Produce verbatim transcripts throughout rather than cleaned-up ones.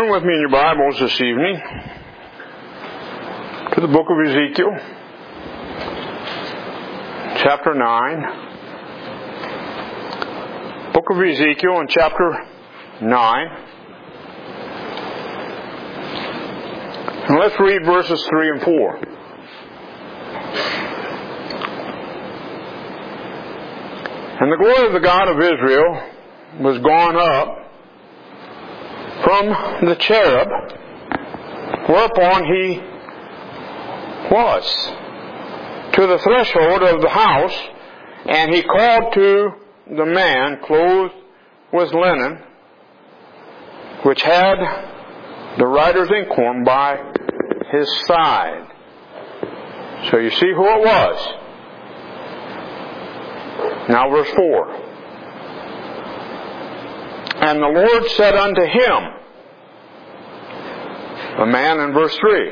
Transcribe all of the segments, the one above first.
Turn with me in your Bibles this evening to the book of Ezekiel, chapter nine. Book of Ezekiel in chapter nine. And let's read verses three and four. And the glory of the God of Israel was gone up from the cherub whereupon he was to the threshold of the house, and he called to the man clothed with linen, which had the writer's inkhorn by his side. So you see who it was. Now verse four. And the Lord said unto him, the man in verse three,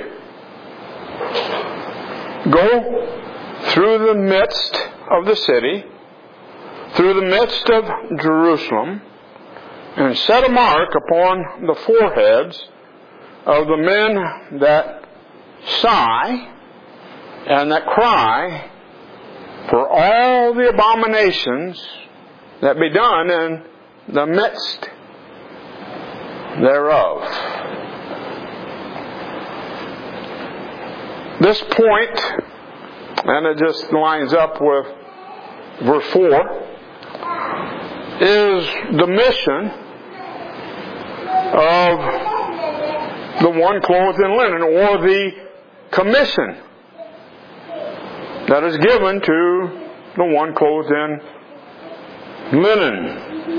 go through the midst of the city, through the midst of Jerusalem, and set a mark upon the foreheads of the men that sigh and that cry for all the abominations that be done in the midst thereof. This point, and it just lines up with verse four, is the mission of the one clothed in linen, or the commission that is given to the one clothed in linen.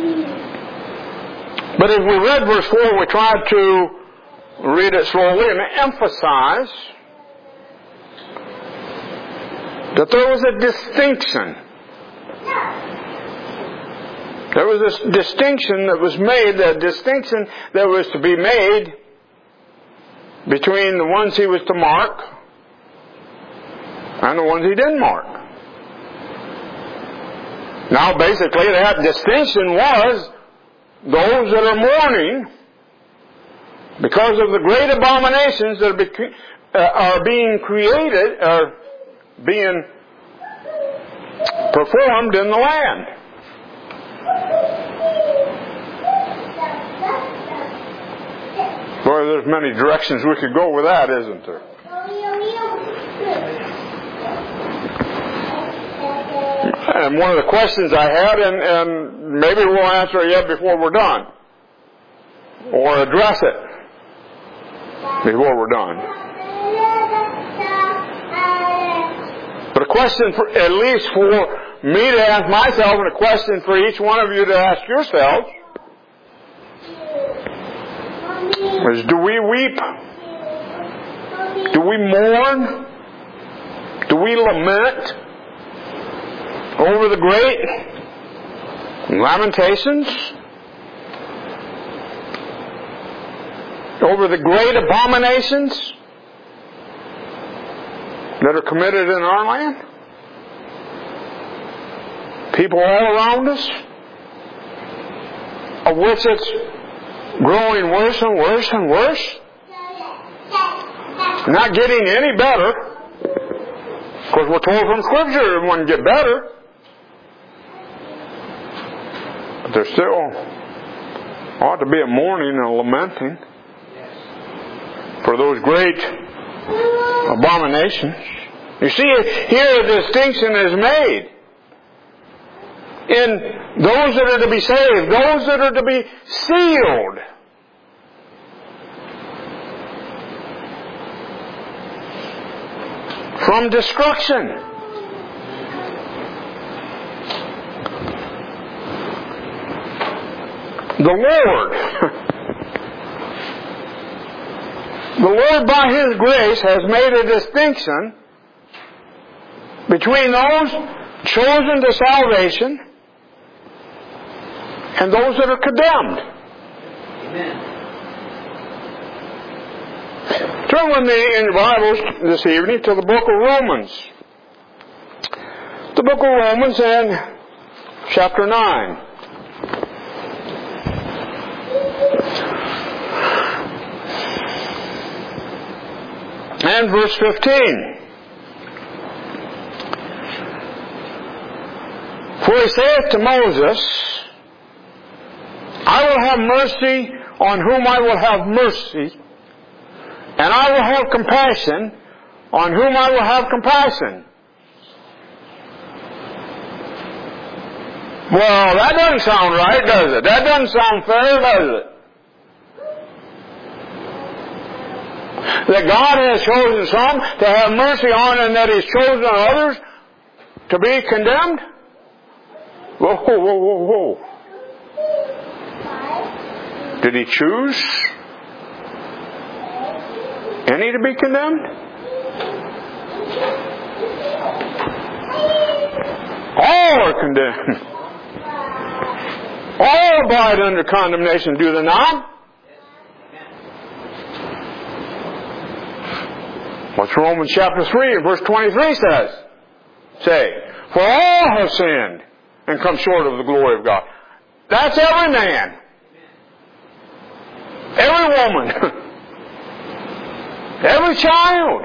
But as we read verse four, we tried to read it slowly and emphasize that there was a distinction. There was this distinction that was made, that distinction that was to be made between the ones he was to mark and the ones he didn't mark. Now basically that distinction was those that are mourning because of the great abominations that are, be, uh, are being created, are being performed in the land. Boy, there's many directions we could go with that, isn't there? And one of the questions I had, and, and maybe we'll answer it yet before we're done, or address it before we're done. But a question, for, at least for me to ask myself, and a question for each one of you to ask yourself, is do we weep? Do we mourn? Do we lament over the great lamentations? Over the great abominations that are committed in our land? People all around us, of which it's growing worse and worse and worse, not getting any better, because we're told from Scripture it wouldn't get better. But there still ought to be a mourning and a lamenting for those great abominations. You see, here a distinction is made in those that are to be saved, those that are to be sealed. From destruction. The Lord, the Lord by His grace has made a distinction between those chosen to salvation and those that are condemned. Amen. Turn with me in your Bibles this evening to the book of Romans. The book of Romans and chapter nine. And verse fifteen. For he saith to Moses, I will have mercy on whom I will have mercy, and I will have compassion on whom I will have compassion. Well, that doesn't sound right, does it? That doesn't sound fair, does it? That God has chosen some to have mercy on, and that He's chosen others to be condemned? Whoa, whoa, whoa, whoa, whoa. Did He choose any to be condemned? All are condemned. All abide under condemnation, do they not? What's Romans chapter three and verse twenty-three says? Say, for all have sinned and come short of the glory of God. That's every man. Every woman. Every child.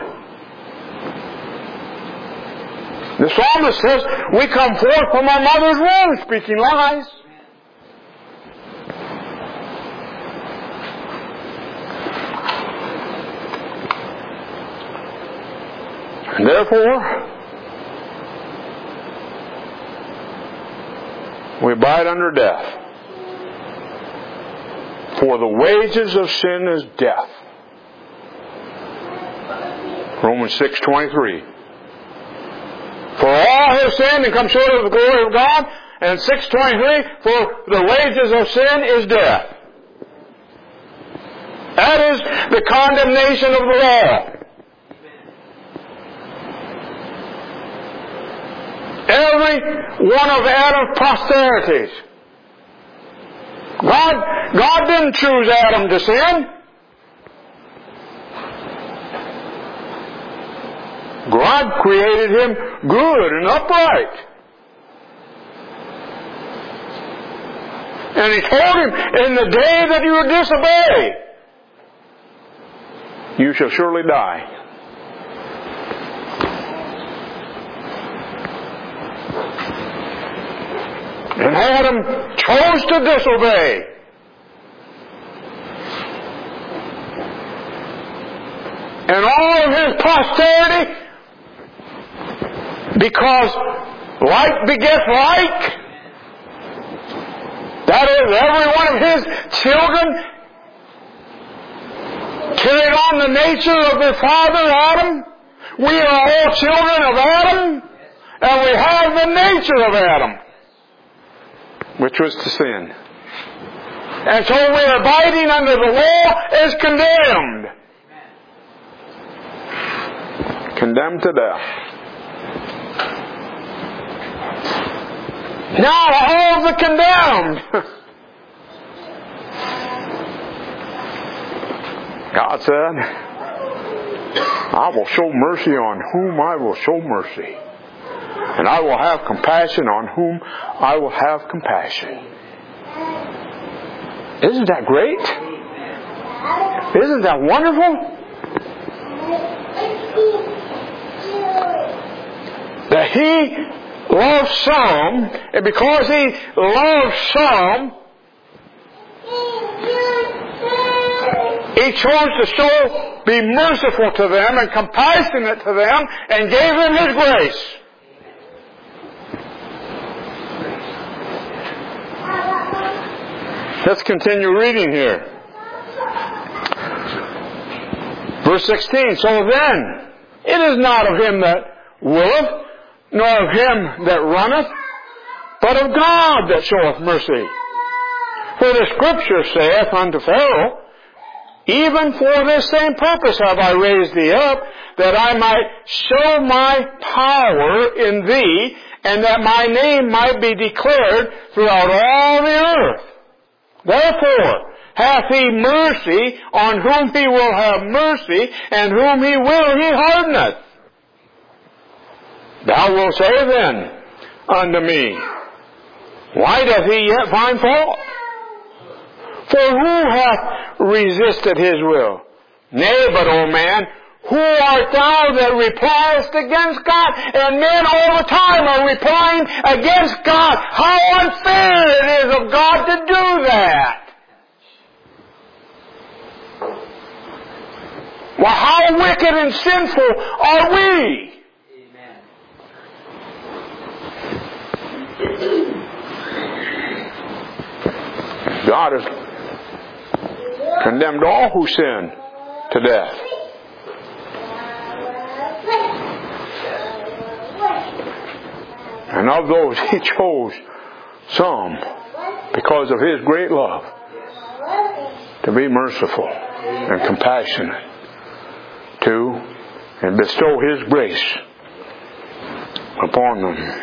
The psalmist says, we come forth from our mother's womb speaking lies. And therefore, we abide under death. For the wages of sin is death. Romans six twenty-three. For all have sinned and come short of the glory of God. And six twenty-three, for the wages of sin is death. That is the condemnation of the law. Every one of Adam's posterities. God, God didn't choose Adam to sin. God created him good and upright. And He told him, in the day that you disobey, you shall surely die. And Adam chose to disobey. And all of his posterity, because like begets like, that is, every one of his children carried on the nature of their father Adam. We are all children of Adam, and we have the nature of Adam, which was to sin. And so we are abiding under the law as condemned. Condemned to death. Now all the condemned. God said, I will show mercy on whom I will show mercy. And I will have compassion on whom I will have compassion. Isn't that great? Isn't that wonderful? That He loves some, and because He loves some, He chose to show, be merciful to them and compassionate to them, and gave them His grace. Let's continue reading here. Verse sixteen. So then, it is not of him that willeth, nor of him that runneth, but of God that showeth mercy. For the Scripture saith unto Pharaoh, even for this same purpose have I raised thee up, that I might show my power in thee, and that my name might be declared throughout all the earth. Therefore hath He mercy on whom He will have mercy, and whom He will He hardeneth. Thou wilt say then unto me, why doth He yet find fault? For who hath resisted His will? Nay, but, O man, who art thou that repliest against God? And men all the time are replying against God. How unfair it is of God to do that. Well, how wicked and sinful are we? God has condemned all who sin to death. And of those He chose some, because of His great love, to be merciful and compassionate to and bestow His grace upon them.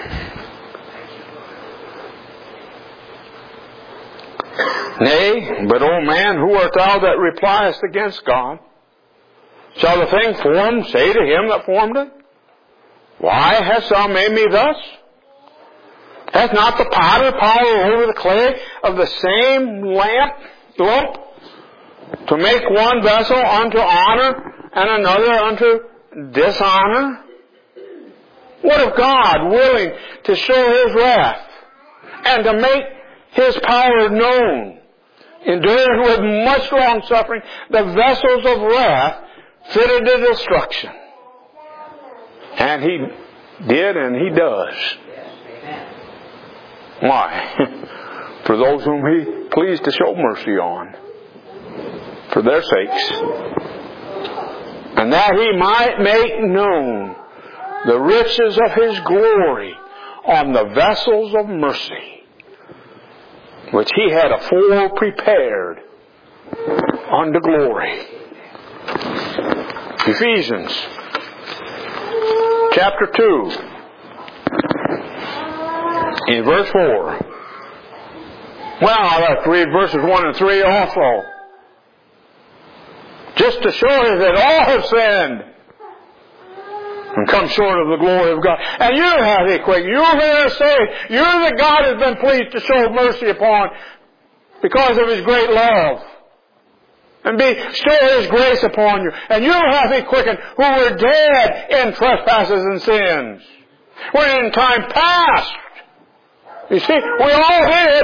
Nay, but, O man, who art thou that repliest against God? Shall the thing formed say to him that formed it, Why hast thou made me thus? Hath not the potter power over the clay of the same lamp, lump, to make one vessel unto honor and another unto dishonor? What if God, willing to show His wrath and to make His power known, endured with much long suffering the vessels of wrath fitted to destruction? And He did and He does. Why? For those whom He pleased to show mercy on, for their sakes, and that He might make known the riches of His glory on the vessels of mercy, which He had afore prepared unto glory. Ephesians chapter two, in verse four. Well, I'll have to read verses one and three also, just to show you that all have sinned and come short of the glory of God. And you have it quick. You're there to say, you're the God has been pleased to show mercy upon because of His great love. And be, show His grace upon you. And you have it quickened who were dead in trespasses and sins, when in time past, you see, we all did,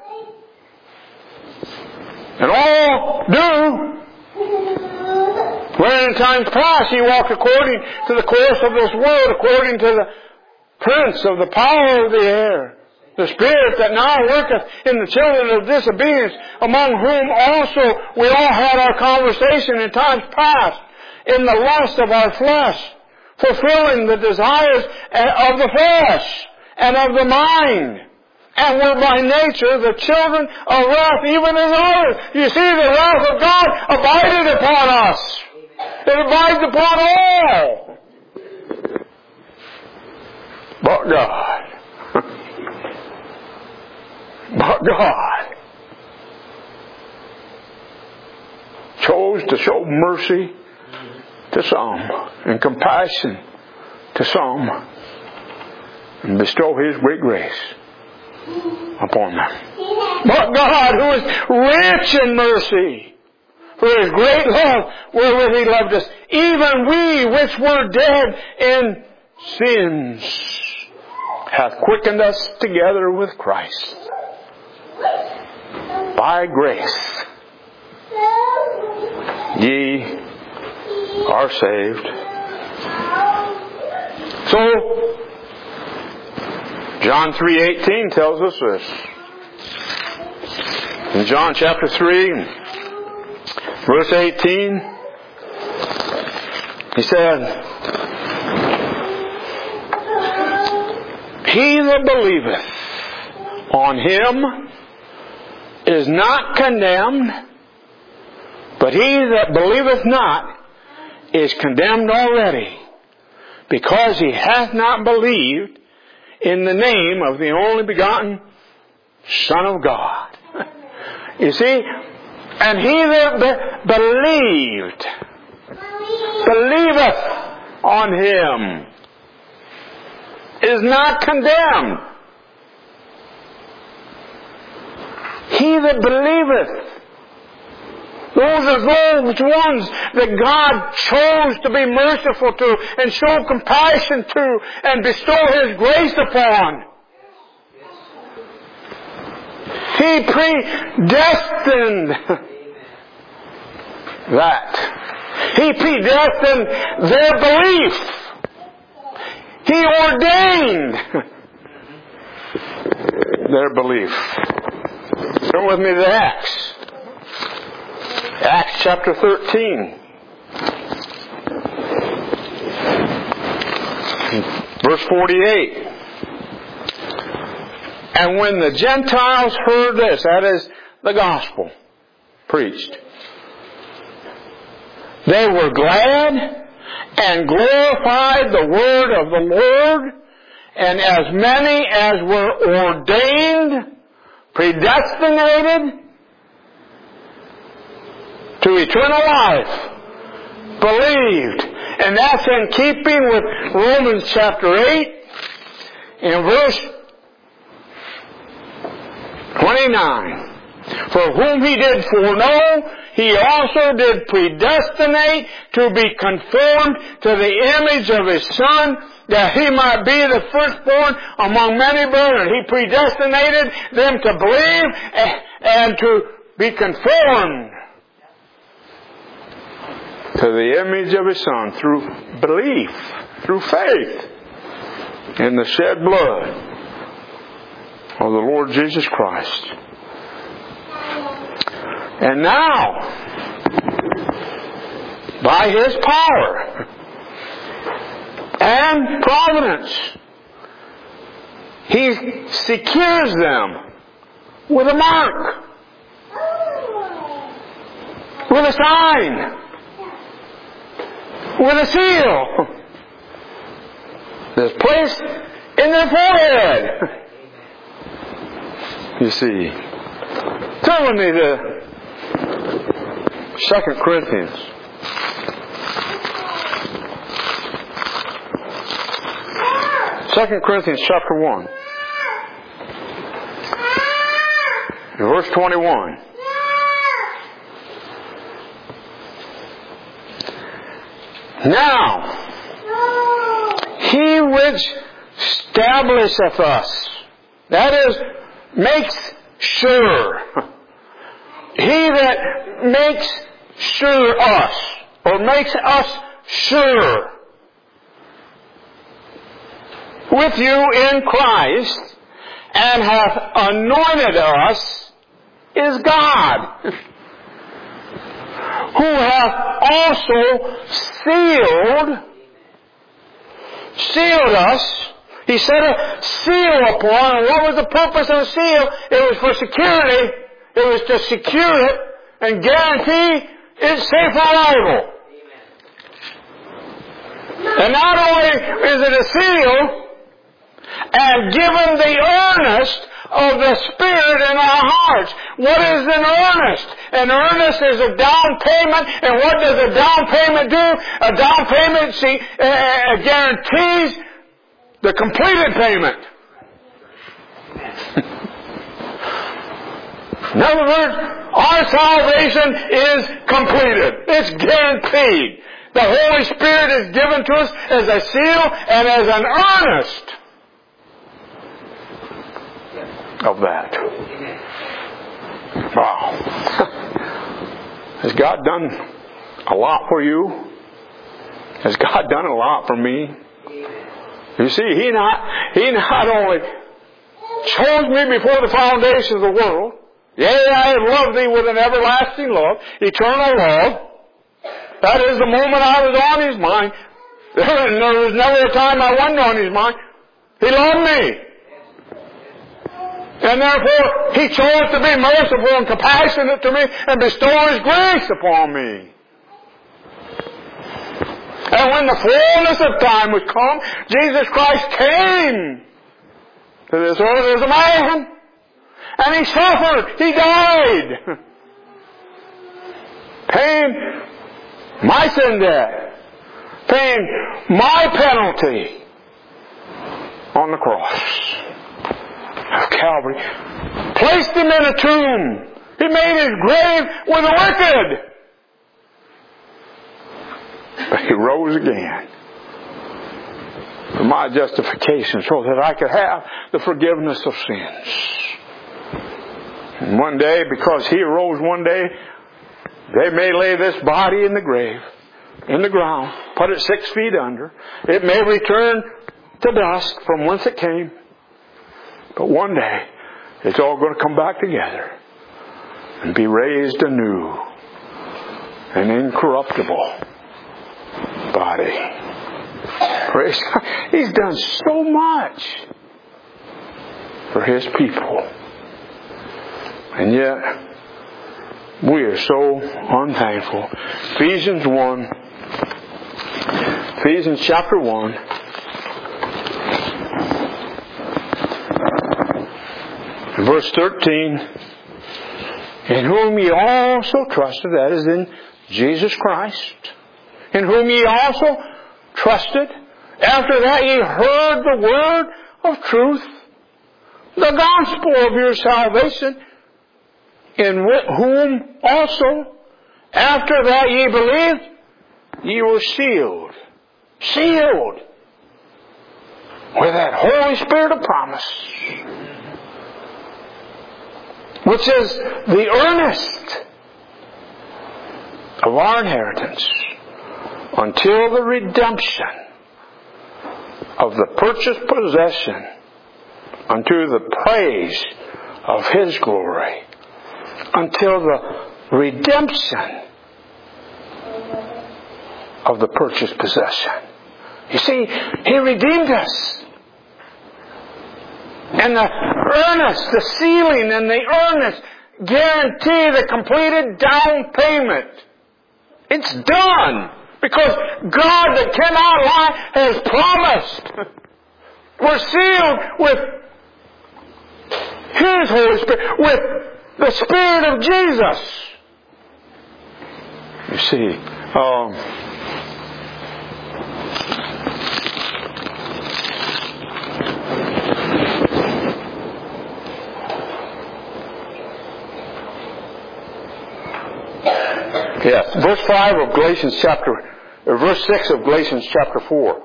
and all do, when in times past Ye walked according to the course of this world, according to the prince of the power of the air, the spirit that now worketh in the children of disobedience, among whom also we all had our conversation in times past, in the lust of our flesh, fulfilling the desires of the flesh and of the mind, and were by nature the children of wrath, even as others. You see, the wrath of God abided upon us. It abides upon all. But God. But God chose to show mercy to some and compassion to some and bestow His great grace upon them. But God, who is rich in mercy, for His great love wherewith He loved us, even we which were dead in sins, hath quickened us together with Christ. By grace ye are saved. So, John three eighteen tells us this. In John chapter three, verse eighteen, He said, He that believeth on Him is not condemned, but he that believeth not is condemned already, because he hath not believed in the name of the only begotten Son of God. You see, and he that be- believed, believeth on Him, is not condemned. He that believeth. Those are those ones that God chose to be merciful to and show compassion to and bestow His grace upon. He predestined that. He predestined their belief. He ordained their belief. Turn with me to Acts. Acts chapter thirteen. Verse forty-eight. And when the Gentiles heard this, that is the gospel preached, they were glad and glorified the word of the Lord, and as many as were ordained, predestinated to eternal life, believed. And that's in keeping with Romans chapter eight, in verse twenty-nine. For whom He did foreknow, He also did predestinate to be conformed to the image of His Son, that He might be the firstborn among many brethren. He predestinated them to believe and to be conformed to the image of His Son through belief, through faith in the shed blood of the Lord Jesus Christ. And now, by His power and providence, He secures them with a mark, with a sign, with a seal that's placed in their forehead. You see, turn with me to Second Corinthians. Second Corinthians chapter one. Verse twenty-one. Now, He which establisheth us, that is, makes sure. He that makes sure us, or makes us sure with you in Christ, and hath anointed us, is God, who hath also sealed, sealed us. He set a seal upon, and what was the purpose of the seal? It was for security. It was to secure it and guarantee its safe arrival. And not only is it a seal, and given the earnest of the Spirit in our hearts. What is an earnest? An earnest is a down payment, and what does a down payment do? A down payment, see, uh, guarantees the completed payment. In other words, our salvation is completed. It's guaranteed. The Holy Spirit is given to us as a seal and as an earnest of that. Wow. Has God done a lot for you? Has God done a lot for me? You see, He not, He not only chose me before the foundation of the world. Yea, I have loved thee with an everlasting love, eternal love. That is the moment I was on His mind. There was never a time I wasn't on His mind. He loved me. And therefore, He chose to be merciful and compassionate to me and bestow His grace upon me. And when the fullness of time was come, Jesus Christ came to this earth as a man. And He suffered. He died. Paying my sin debt. Paying my penalty on the cross of Calvary. Placed Him in a tomb. He made His grave with the wicked. But He rose again for my justification, so that I could have the forgiveness of sins. And one day, because He arose one day, they may lay this body in the grave, in the ground, put it six feet under. It may return to dust from whence it came. But one day, it's all going to come back together and be raised anew, an incorruptible body. Praise God. He's done so much for His people. And yet, we are so unthankful. Ephesians one. Ephesians chapter one. Verse thirteen. In whom ye also trusted, that is in Jesus Christ. In whom ye also trusted. After that ye heard the word of truth, the gospel of your salvation, in whom also, after that ye believed, ye were sealed. Sealed with that Holy Spirit of promise, which is the earnest of our inheritance until the redemption of the purchased possession unto the praise of His glory. Until the redemption of the purchased possession. You see, He redeemed us. And the earnest, the sealing and the earnest guarantee the completed down payment. It's done. Because God that cannot lie has promised. We're sealed with His Holy Spirit, with the Spirit of Jesus. You see, um, yes, verse five of Galatians chapter, or verse six of Galatians chapter four.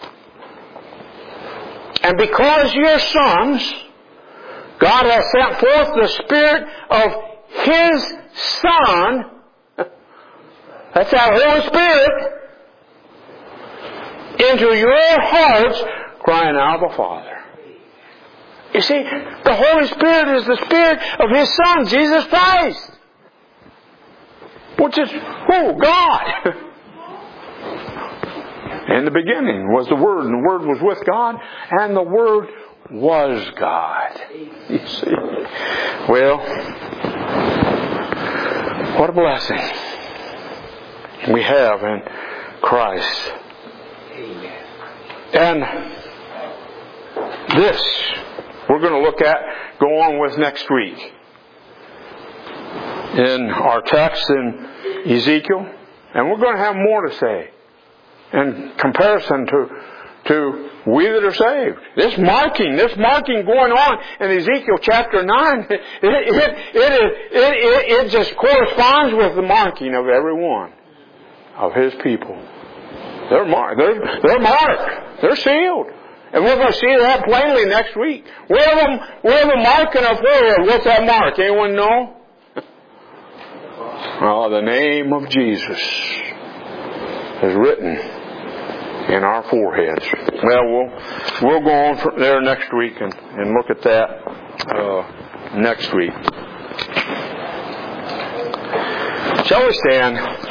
And because you're sons, God has sent forth the Spirit of His Son, that's our Holy Spirit, into your hearts, crying out, Abba, Father. You see, the Holy Spirit is the Spirit of His Son, Jesus Christ. Which is who? God. In the beginning was the Word, and the Word was with God, and the Word was God. You see? Well, what a blessing we have in Christ. And this we're going to look at, go on with next week. In our text in Ezekiel. And we're going to have more to say in comparison to to we that are saved. This marking, this marking going on in Ezekiel chapter nine, it, it, it, it, it, it, it just corresponds with the marking of every one of His people. They're marked. They're, they're marked. They're sealed. And we're going to see that plainly next week. We have a, we have a mark in our forehead. What's that mark? Anyone know? Oh, the name of Jesus is written in our foreheads. Well, we'll we'll go on from there next week and, and look at that uh, next week. Shall we stand?